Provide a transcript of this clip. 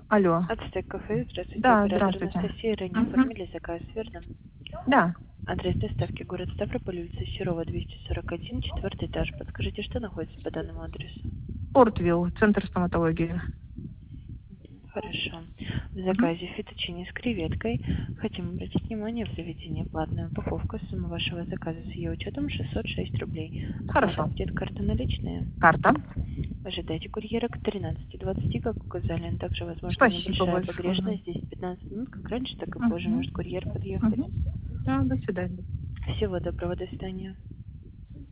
Алло. Ацтек кафе, здравствуйте, Да, оператор здравствуйте. Анастасия, ранее оформили заказ, верно? Да. Адрес доставки город Ставрополь, улица Серова, 241, 4 этаж. Подскажите, что находится по данному адресу? Портвилл, центр стоматологии. Хорошо. В Мгм. заказе фетучини с креветкой. Хотим обратить внимание, в заведении платная упаковка. Сумма вашего заказа с ее учетом 606 рублей. Оплата Хорошо. будет карта наличные. Карта. Ожидайте курьера к 13:20, как указали. Также возможна Спасибо небольшая большое. погрешность, здесь 15 минут, как раньше, так и позже Мгм. может курьер подъехать. Мгм. Да, до свидания. Всего доброго, до свидания.